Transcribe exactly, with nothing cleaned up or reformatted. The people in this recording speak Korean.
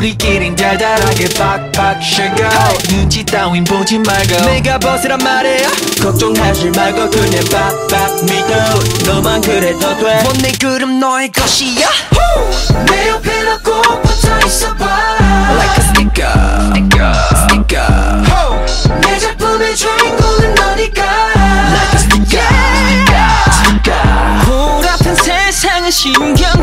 우리끼린 달달하게 팍팍 쉬고 눈치 따윈 보지 말고 내가 벗으란 말이야 걱정하지 말고 그냥 팍팍 믿어 너만 그래도 돼 원내 그럼 너의 것이야 내 옆에 너 꼭 붙어 있어봐 Like a sticker, sticker, sticker 내 작품의 주인공은 너니까 Like a sticker, yeah. sticker, sticker 코앞은 세상은 신경